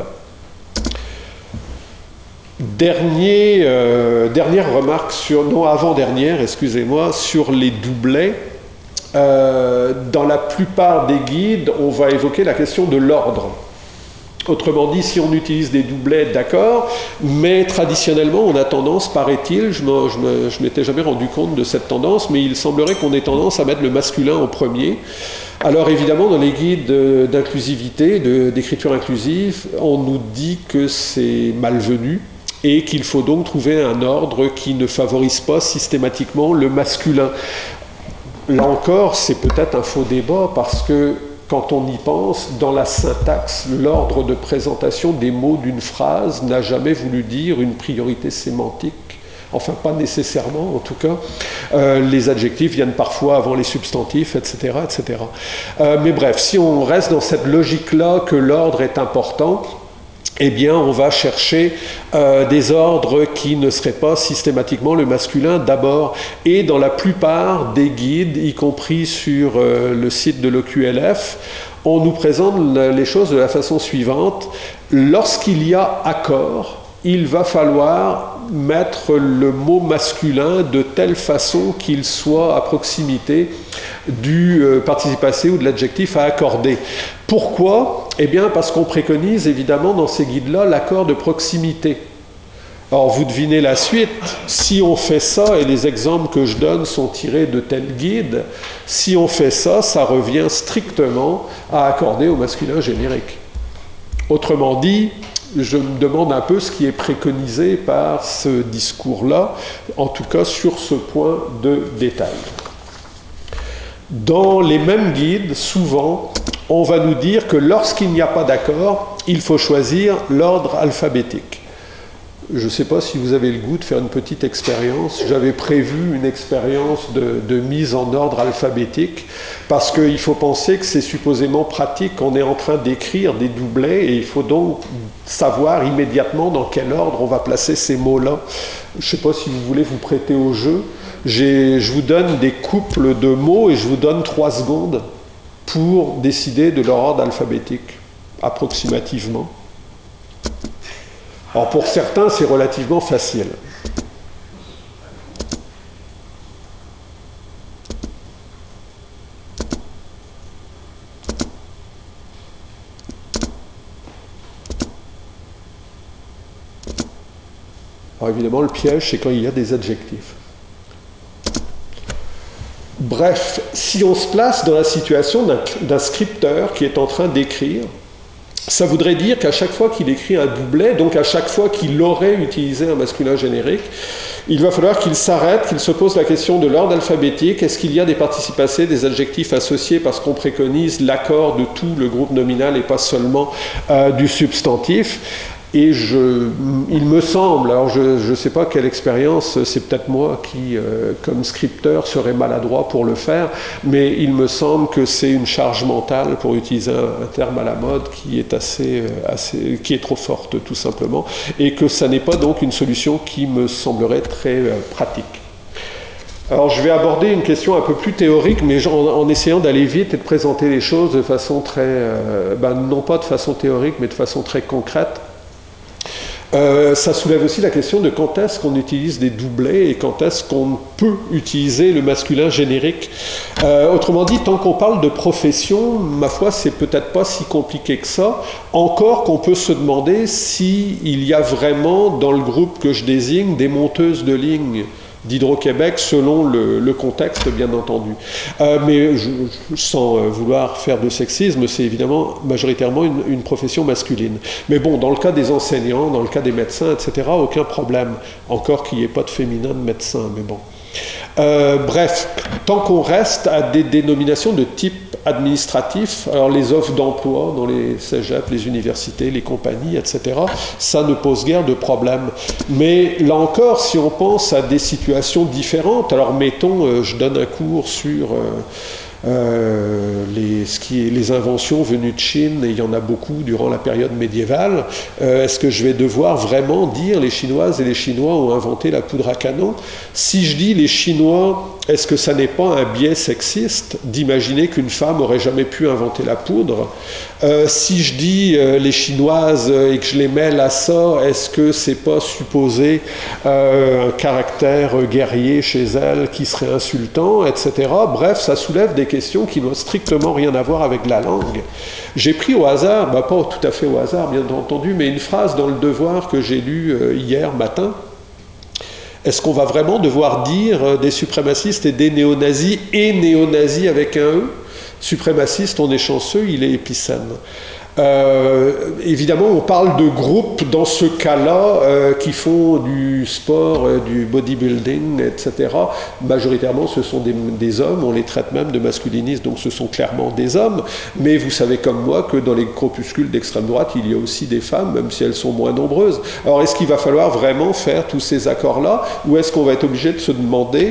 Dernier, euh, dernière remarque sur, non avant-dernière, excusez-moi, sur les doublets. Euh, dans la plupart des guides, on va évoquer la question de l'ordre. Autrement dit, si on utilise des doublets, d'accord, mais traditionnellement, on a tendance, paraît-il, je ne m'étais jamais rendu compte de cette tendance, mais il semblerait qu'on ait tendance à mettre le masculin en premier. Alors évidemment, dans les guides d'inclusivité, d'écriture inclusive, on nous dit que c'est malvenu, et qu'il faut donc trouver un ordre qui ne favorise pas systématiquement le masculin. Là encore, c'est peut-être un faux débat, parce que quand on y pense, dans la syntaxe, l'ordre de présentation des mots d'une phrase n'a jamais voulu dire une priorité sémantique. Enfin, pas nécessairement, en tout cas. Euh, les adjectifs viennent parfois avant les substantifs, et cetera, et cetera. Euh, mais bref, si on reste dans cette logique-là que l'ordre est important, eh bien, on va chercher euh, des ordres qui ne seraient pas systématiquement le masculin d'abord. Et dans la plupart des guides, y compris sur euh, le site de l'O Q L F, on nous présente les choses de la façon suivante. Lorsqu'il y a accord, il va falloir mettre le mot masculin de telle façon qu'il soit à proximité du euh, participe passé ou de l'adjectif à accorder. Pourquoi ? Eh bien, parce qu'on préconise évidemment dans ces guides-là l'accord de proximité. Alors, vous devinez la suite. Si on fait ça, et les exemples que je donne sont tirés de tels guides, si on fait ça, ça revient strictement à accorder au masculin générique. Autrement dit, je me demande un peu ce qui est préconisé par ce discours-là, en tout cas sur ce point de détail. Dans les mêmes guides, souvent, on va nous dire que lorsqu'il n'y a pas d'accord, il faut choisir l'ordre alphabétique. Je ne sais pas si vous avez le goût de faire une petite expérience. J'avais prévu une expérience de, de mise en ordre alphabétique parce qu'il faut penser que c'est supposément pratique. On est en train d'écrire des doublets et il faut donc savoir immédiatement dans quel ordre on va placer ces mots-là. Je ne sais pas si vous voulez vous prêter au jeu. J'ai, je vous donne des couples de mots et je vous donne trois secondes pour décider de leur ordre alphabétique, approximativement. Alors pour certains, c'est relativement facile. Alors évidemment, le piège, c'est quand il y a des adjectifs. Bref, si on se place dans la situation d'un, d'un scripteur qui est en train d'écrire, ça voudrait dire qu'à chaque fois qu'il écrit un doublet, donc à chaque fois qu'il aurait utilisé un masculin générique, il va falloir qu'il s'arrête, qu'il se pose la question de l'ordre alphabétique. Est-ce qu'il y a des participes passés, des adjectifs associés parce qu'on préconise l'accord de tout le groupe nominal et pas seulement euh, du substantif ? Et je, il me semble, alors je ne sais pas quelle expérience, c'est peut-être moi qui, euh, comme scripteur, serais maladroit pour le faire, mais il me semble que c'est une charge mentale, pour utiliser un, un terme à la mode, qui est assez, assez, qui est trop forte, tout simplement, et que ça n'est pas donc une solution qui me semblerait très euh, pratique. Alors je vais aborder une question un peu plus théorique, mais en, en essayant d'aller vite et de présenter les choses de façon très, euh, ben, non pas de façon théorique, mais de façon très concrète. Euh, ça soulève aussi la question de quand est-ce qu'on utilise des doublets et quand est-ce qu'on peut utiliser le masculin générique. Euh, autrement dit, tant qu'on parle de profession, ma foi, c'est peut-être pas si compliqué que ça. Encore qu'on peut se demander s'il y a vraiment dans le groupe que je désigne des monteuses de lignes d'Hydro-Québec selon le, le contexte, bien entendu. Euh, mais je, sans vouloir faire de sexisme, c'est évidemment majoritairement une, une profession masculine. Mais bon, dans le cas des enseignants, dans le cas des médecins, et cetera, aucun problème. Encore qu'il n'y ait pas de féminin de médecin, mais bon. Euh, bref, tant qu'on reste à des dénominations de type administratif, alors les offres d'emploi dans les cégeps, les universités, les compagnies, et cetera, ça ne pose guère de problème. Mais là encore, si on pense à des situations différentes, alors mettons, euh, je donne un cours sur euh, euh, les, ce qui est, les inventions venues de Chine, et il y en a beaucoup durant la période médiévale, euh, est-ce que je vais devoir vraiment dire les Chinoises et les Chinois ont inventé la poudre à canon ? Si je dis les Chinois, est-ce que ça n'est pas un biais sexiste d'imaginer qu'une femme aurait jamais pu inventer la poudre ? euh, Si je dis euh, les Chinoises et que je les mêle à ça, est-ce que c'est pas supposé euh, un caractère guerrier chez elles qui serait insultant, et cetera. Bref, ça soulève des questions qui n'ont strictement rien à voir avec la langue. J'ai pris au hasard, bah pas tout à fait au hasard bien entendu, mais une phrase dans le Devoir que j'ai lu euh, hier matin. Est-ce qu'on va vraiment devoir dire des suprémacistes et des néo-nazis et néo-nazis avec un E ? Suprémaciste, on est chanceux, il est épicène. Euh, évidemment, on parle de groupes dans ce cas-là euh, qui font du sport, euh, du bodybuilding, et cetera. Majoritairement, ce sont des, des hommes, on les traite même de masculinistes, donc ce sont clairement des hommes. Mais vous savez comme moi que dans les groupuscules d'extrême droite, il y a aussi des femmes, même si elles sont moins nombreuses. Alors, est-ce qu'il va falloir vraiment faire tous ces accords-là, ou est-ce qu'on va être obligé de se demander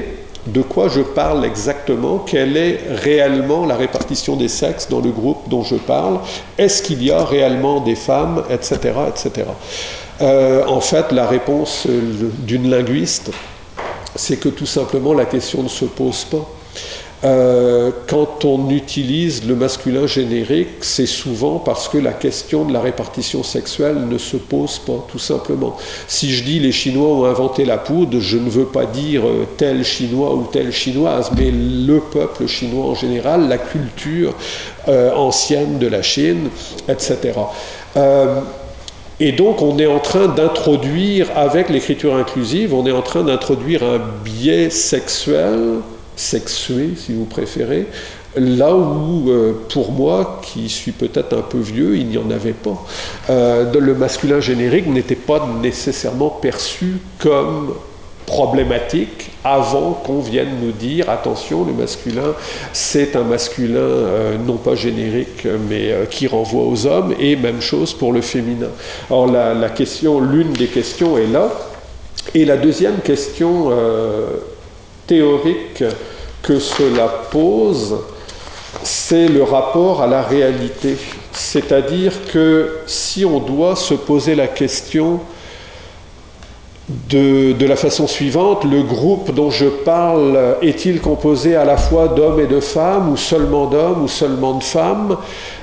de quoi je parle exactement, quelle est réellement la répartition des sexes dans le groupe dont je parle, est-ce qu'il y a réellement des femmes, et cetera, et cetera. Euh, en fait, la réponse d'une linguiste, c'est que tout simplement la question ne se pose pas. Euh, quand on utilise le masculin générique, c'est souvent parce que la question de la répartition sexuelle ne se pose pas, tout simplement. Si je dis les Chinois ont inventé la poudre, je ne veux pas dire tel Chinois ou telle Chinoise, mais le peuple chinois en général, la culture euh, ancienne de la Chine, et cetera. Euh, Et donc, on est en train d'introduire, avec l'écriture inclusive, on est en train d'introduire un biais sexuel, sexué, si vous préférez, là où, euh, pour moi, qui suis peut-être un peu vieux, il n'y en avait pas. Euh, le masculin générique n'était pas nécessairement perçu comme problématique avant qu'on vienne nous dire attention, le masculin c'est un masculin euh, non pas générique mais euh, qui renvoie aux hommes, et même chose pour le féminin. Alors la, la question, l'une des questions est là, et la deuxième question euh, théorique que cela pose, c'est le rapport à la réalité. C'est-à-dire que si on doit se poser la question De, de la façon suivante, le groupe dont je parle est-il composé à la fois d'hommes et de femmes, ou seulement d'hommes, ou seulement de femmes?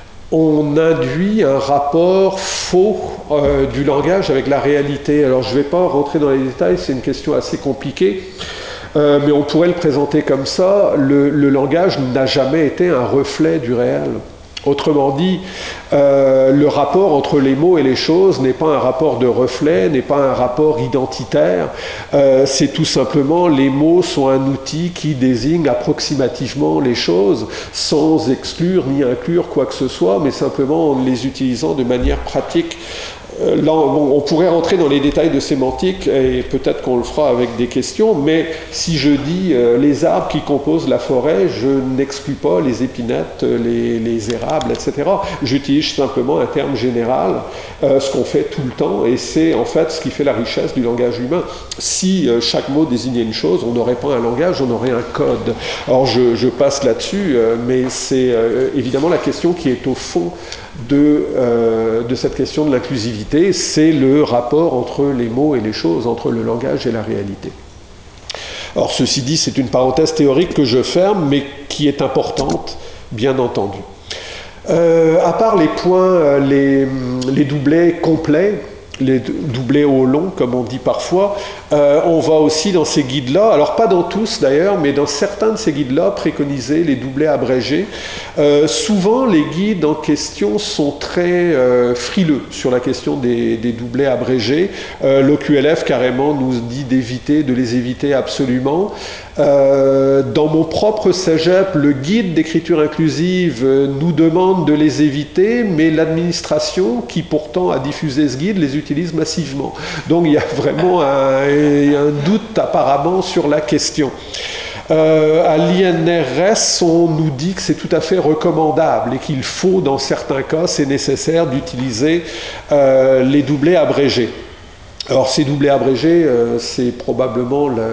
On induit un rapport faux euh, du langage avec la réalité. Alors je ne vais pas rentrer dans les détails, c'est une question assez compliquée, euh, mais on pourrait le présenter comme ça. Le, le langage n'a jamais été un reflet du réel. Autrement dit, euh, le rapport entre les mots et les choses n'est pas un rapport de reflet, n'est pas un rapport identitaire, euh, c'est tout simplement les mots sont un outil qui désigne approximativement les choses, sans exclure ni inclure quoi que ce soit, mais simplement en les utilisant de manière pratique. Là, on pourrait rentrer dans les détails de sémantique, et peut-être qu'on le fera avec des questions, mais si je dis euh, les arbres qui composent la forêt, je n'exclus pas les épinettes, les, les érables, et cetera. J'utilise simplement un terme général, euh, ce qu'on fait tout le temps, et c'est en fait ce qui fait la richesse du langage humain. Si euh, chaque mot désignait une chose, on n'aurait pas un langage, on aurait un code. Alors je, je passe là-dessus, euh, mais c'est euh, évidemment la question qui est au fond de, euh, de cette question de l'inclusivité, c'est le rapport entre les mots et les choses, entre le langage et la réalité. Alors ceci dit, c'est une parenthèse théorique que je ferme, mais qui est importante, bien entendu. Euh, à part les points, les, les doublets complets, les doublés au long, comme on dit parfois, euh, on va aussi dans ces guides-là, alors pas dans tous d'ailleurs, mais dans certains de ces guides-là, préconiser les doublets abrégés. Euh, souvent, les guides en question sont très euh, frileux sur la question des, des doublets abrégés. Euh, L'O Q L F carrément nous dit d'éviter, de les éviter absolument. Euh, dans mon propre cégep, le guide d'écriture inclusive nous demande de les éviter, mais l'administration, qui pourtant a diffusé ce guide, les utilise massivement. Donc il y a vraiment un, un doute apparemment sur la question. Euh, à l'I N R S, on nous dit que c'est tout à fait recommandable et qu'il faut, dans certains cas, c'est nécessaire d'utiliser euh, les doublets abrégés. Alors ces doublets abrégés, euh, c'est probablement le...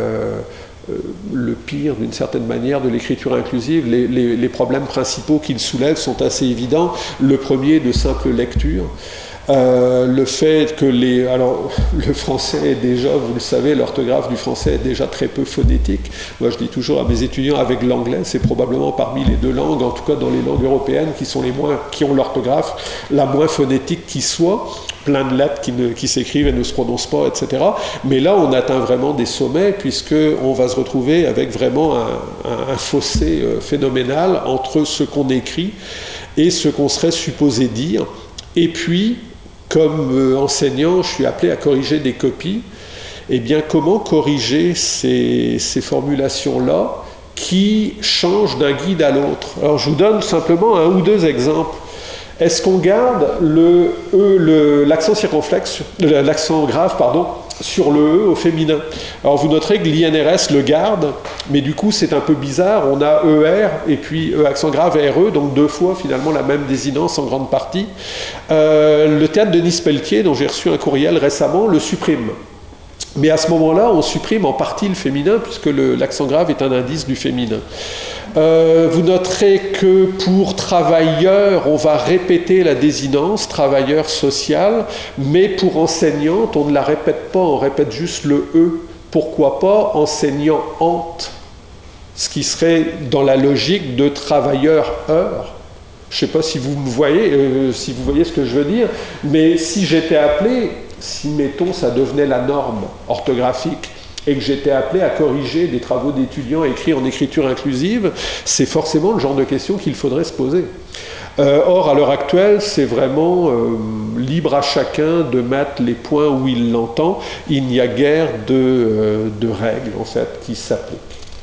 le pire, d'une certaine manière, de l'écriture inclusive. Les, les, les problèmes principaux qu'il soulève sont assez évidents. Le premier, de simple lecture. Euh, le fait que les... Alors, le français est déjà, vous le savez, l'orthographe du français est déjà très peu phonétique. Moi, je dis toujours à mes étudiants, avec l'anglais, c'est probablement parmi les deux langues, en tout cas dans les langues européennes, qui sont les moins, qui ont l'orthographe la moins phonétique qui soit. Plein de lettres qui, ne, qui s'écrivent et ne se prononcent pas, et cetera. Mais là, on atteint vraiment des sommets, puisqu'on va se retrouver avec vraiment un, un, un fossé euh, phénoménal entre ce qu'on écrit et ce qu'on serait supposé dire. Et puis, comme euh, enseignant, je suis appelé à corriger des copies. Eh bien, comment corriger ces, ces formulations-là qui changent d'un guide à l'autre? Alors, je vous donne simplement un ou deux exemples. Est-ce qu'on garde le E, le, l'accent circonflexe, l'accent grave, pardon, sur le E au féminin? Alors vous noterez que l'I N R S le garde, mais du coup c'est un peu bizarre, on a E R et puis E accent grave et R E, donc deux fois finalement la même désinence en grande partie. Euh, le théâtre de Nice-Pelletier, dont j'ai reçu un courriel récemment, le supprime. Mais à ce moment-là, on supprime en partie le féminin, puisque le, l'accent grave est un indice du féminin. Euh, vous noterez que pour travailleur, on va répéter la désinence, travailleur social, mais pour enseignante, on ne la répète pas, on répète juste le E. Pourquoi pas enseignant-ante, ce qui serait dans la logique de travailleur-heure. Je ne sais pas si vous me voyez, euh, si vous voyez ce que je veux dire, mais si j'étais appelé, si mettons ça devenait la norme orthographique, et que j'étais appelé à corriger des travaux d'étudiants écrits en écriture inclusive, c'est forcément le genre de question qu'il faudrait se poser. Euh, or, à l'heure actuelle, c'est vraiment euh, libre à chacun de mettre les points où il l'entend. Il n'y a guère de, euh, de règles, en fait, qui s'appliquent.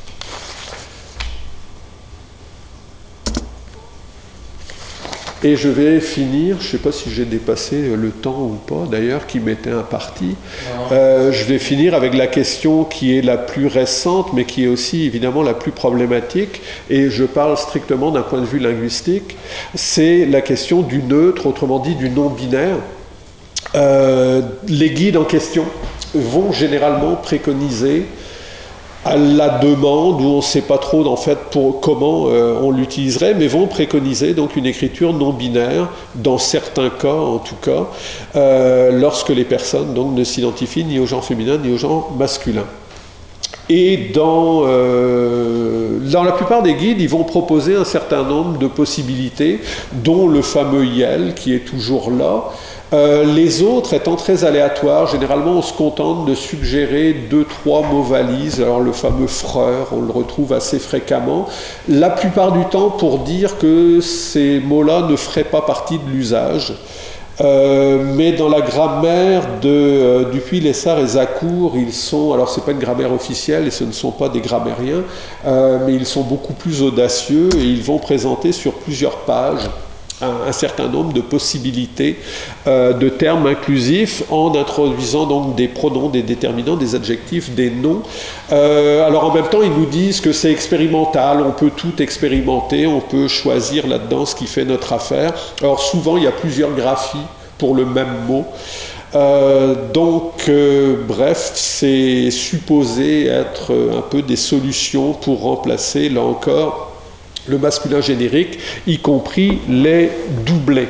Et je vais finir, je ne sais pas si j'ai dépassé le temps ou pas d'ailleurs, qui m'était imparti, euh, je vais finir avec la question qui est la plus récente, mais qui est aussi évidemment la plus problématique, et je parle strictement d'un point de vue linguistique, c'est la question du neutre, autrement dit du non-binaire. Euh, les guides en question vont généralement préconiser, à la demande, où on ne sait pas trop en fait pour comment euh, on l'utiliserait, mais vont préconiser donc une écriture non binaire, dans certains cas en tout cas, euh, lorsque les personnes donc, ne s'identifient ni au genre féminin ni au genre masculin. Et dans, euh, dans la plupart des guides, ils vont proposer un certain nombre de possibilités, dont le fameux Y E L qui est toujours là. Euh, les autres étant très aléatoires, généralement on se contente de suggérer deux, trois mots valises. Alors le fameux freur, on le retrouve assez fréquemment, la plupart du temps pour dire que ces mots-là ne feraient pas partie de l'usage. Euh, mais dans la grammaire de euh, Dupuy, Lessard et Zacour, ils sont, alors c'est pas une grammaire officielle et ce ne sont pas des grammairiens, euh, mais ils sont beaucoup plus audacieux et ils vont présenter sur plusieurs pages un, un certain nombre de possibilités euh, de termes inclusifs en introduisant donc des pronoms, des déterminants, des adjectifs, des noms. Euh, alors en même temps, ils nous disent que c'est expérimental, on peut tout expérimenter, on peut choisir là-dedans ce qui fait notre affaire. Alors souvent, il y a plusieurs graphies pour le même mot. Euh, donc, euh, bref, c'est supposé être un peu des solutions pour remplacer, là encore, le masculin générique, y compris les doublés.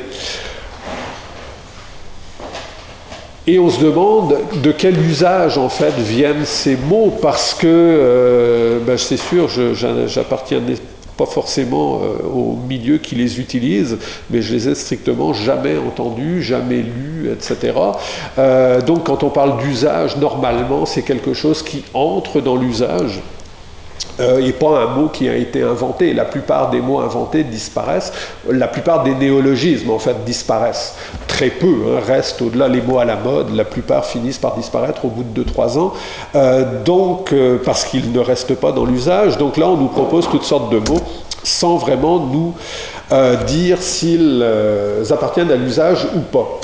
Et on se demande de quel usage en fait viennent ces mots, parce que, euh, ben, c'est sûr, je, j'appartiens pas forcément euh, au milieu qui les utilise, mais je les ai strictement jamais entendus, jamais lus, et cetera. Euh, donc quand on parle d'usage, normalement, c'est quelque chose qui entre dans l'usage. Euh, et pas un mot qui a été inventé. La plupart des mots inventés disparaissent. La plupart des néologismes, en fait, disparaissent. Très peu, hein, restent au-delà les mots à la mode. La plupart finissent par disparaître au bout de deux trois ans. Euh, donc, euh, parce qu'ils ne restent pas dans l'usage. Donc là, on nous propose toutes sortes de mots sans vraiment nous euh, dire s'ils euh, appartiennent à l'usage ou pas.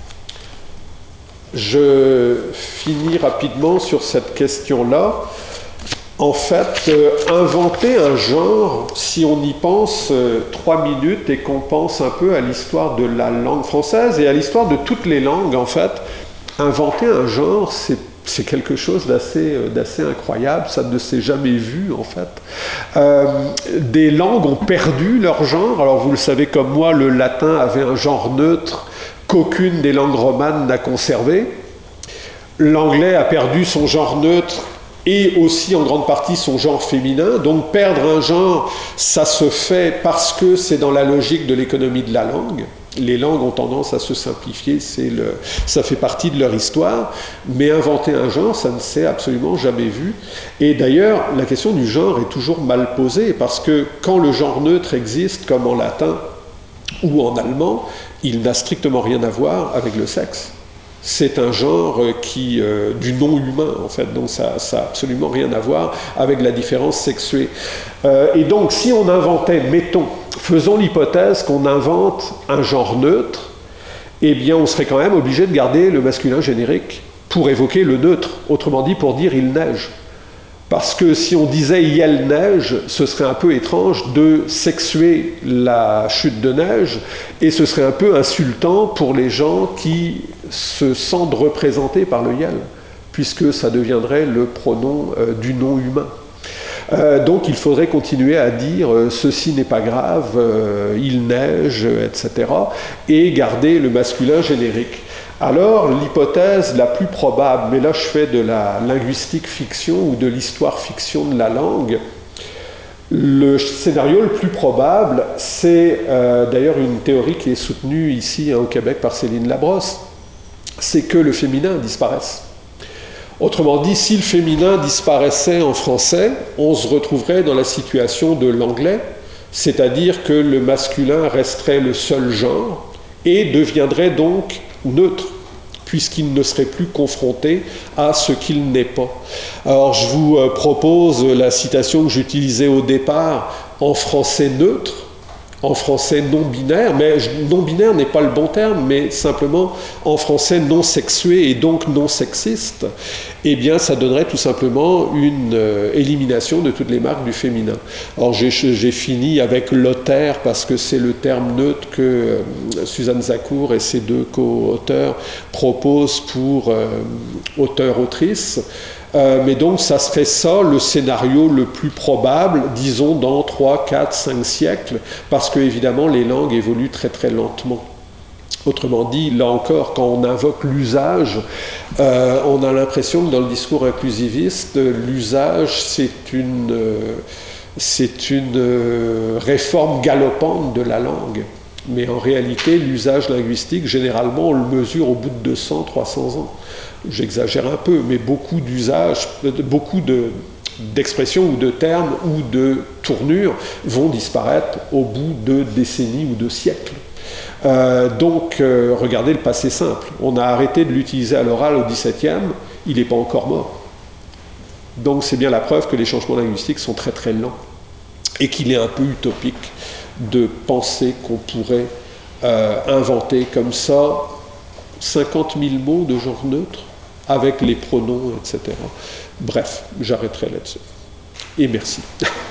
Je finis rapidement sur cette question-là. En fait, euh, inventer un genre, si on y pense euh, trois minutes et qu'on pense un peu à l'histoire de la langue française et à l'histoire de toutes les langues, en fait, inventer un genre, c'est, c'est quelque chose d'assez, euh, d'assez incroyable, ça ne s'est jamais vu, en fait. Euh, des langues ont perdu leur genre, alors vous le savez comme moi, le latin avait un genre neutre qu'aucune des langues romanes n'a conservé. L'anglais a perdu son genre neutre et aussi en grande partie son genre féminin. Donc perdre un genre, ça se fait parce que c'est dans la logique de l'économie de la langue. Les langues ont tendance à se simplifier, c'est le, ça fait partie de leur histoire. Mais inventer un genre, ça ne s'est absolument jamais vu. Et d'ailleurs, la question du genre est toujours mal posée, parce que quand le genre neutre existe, comme en latin ou en allemand, il n'a strictement rien à voir avec le sexe. C'est un genre qui, euh, du non-humain, en fait, donc ça n'a absolument rien à voir avec la différence sexuée. Euh, et donc, si on inventait, mettons, faisons l'hypothèse qu'on invente un genre neutre, eh bien, on serait quand même obligé de garder le masculin générique pour évoquer le neutre, autrement dit, pour dire « il neige ». Parce que si on disait « il neige », ce serait un peu étrange de sexuer la chute de neige, et ce serait un peu insultant pour les gens qui se sentent représentés par le yel, puisque ça deviendrait le pronom euh, du nom humain. Euh, donc il faudrait continuer à dire euh, ceci n'est pas grave, euh, il neige, et cetera, et garder le masculin générique. Alors l'hypothèse la plus probable, mais là je fais de la linguistique fiction ou de l'histoire fiction de la langue, le scénario le plus probable, c'est euh, d'ailleurs une théorie qui est soutenue ici hein, au Québec par Céline Labrosse, c'est que le féminin disparaisse. Autrement dit, si le féminin disparaissait en français, on se retrouverait dans la situation de l'anglais, c'est-à-dire que le masculin resterait le seul genre et deviendrait donc neutre, puisqu'il ne serait plus confronté à ce qu'il n'est pas. Alors je vous propose la citation que j'utilisais au départ en français neutre, en français non-binaire, mais non-binaire n'est pas le bon terme, mais simplement en français non-sexué et donc non-sexiste, eh bien ça donnerait tout simplement une euh, élimination de toutes les marques du féminin. Alors j'ai, j'ai fini avec l'auteur parce que c'est le terme neutre que euh, Suzanne Zacour et ses deux co-auteurs proposent pour euh, auteur-autrice. Euh, mais donc ça serait ça le scénario le plus probable, disons dans trois, quatre, cinq siècles, parce que évidemment les langues évoluent très très lentement. Autrement dit, là encore, quand on invoque l'usage, euh, on a l'impression que dans le discours inclusiviste, l'usage c'est une, euh, c'est une euh, réforme galopante de la langue. Mais en réalité, l'usage linguistique, généralement, on le mesure au bout de deux cents, trois cents ans. J'exagère un peu, mais beaucoup d'usages, beaucoup de, d'expressions ou de termes ou de tournures vont disparaître au bout de décennies ou de siècles. Euh, donc, euh, regardez le passé simple. On a arrêté de l'utiliser à l'oral au dix-septième, il n'est pas encore mort. Donc, c'est bien la preuve que les changements linguistiques sont très très lents et qu'il est un peu utopique de penser qu'on pourrait euh, inventer comme ça cinquante mille mots de genre neutre avec les pronoms, et cetera. Bref, j'arrêterai là-dessus. Et merci.